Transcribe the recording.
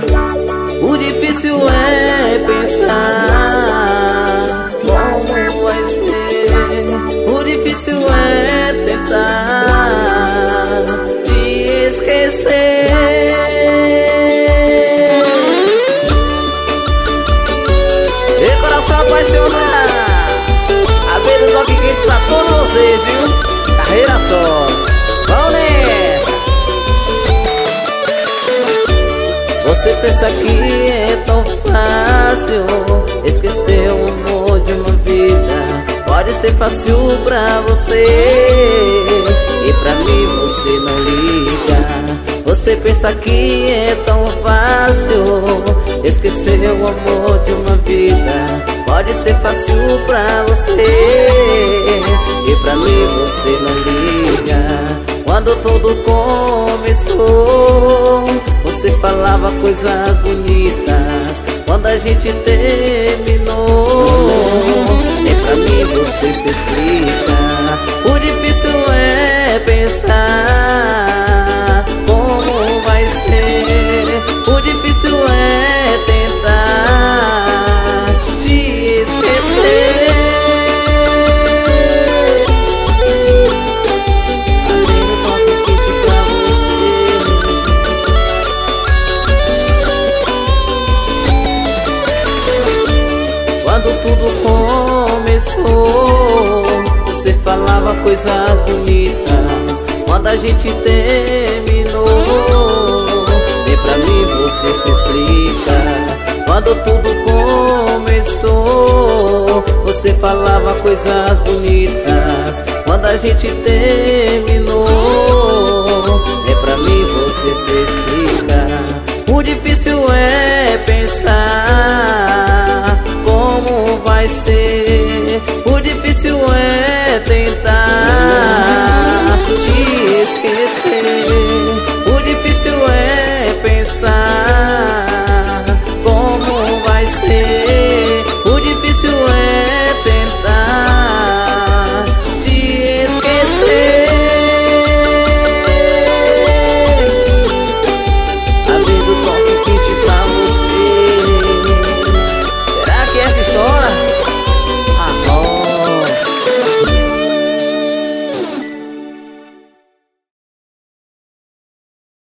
O difícil é pensar como vai ser. O difícil é tentar te esquecer. E coração apaixonado, abrindo os olhos quentes pra todos vocês, viu? Carreira só, vamos nessa. Você pensa que é tão fácil esquecer o amor de uma vida. Pode ser fácil pra você e pra mim você não liga. Você pensa que é tão fácil esquecer o amor de uma vida. Pode ser fácil pra você e pra mim você não liga. Quando tudo começou, você falava coisas bonitas. Quando a gente terminou, nem pra mim você se explica. O difícil é pensar como vai ser. O difícil é tentar te esquecer. Tudo começou, você falava coisas bonitas. Quando a gente terminou, nem pra mim você se explica. Quando tudo começou, você falava coisas bonitas. Quando a gente terminou, nem pra mim você se explica. O difícil é pensar como vai ser. O difícil é tentar te esquecer.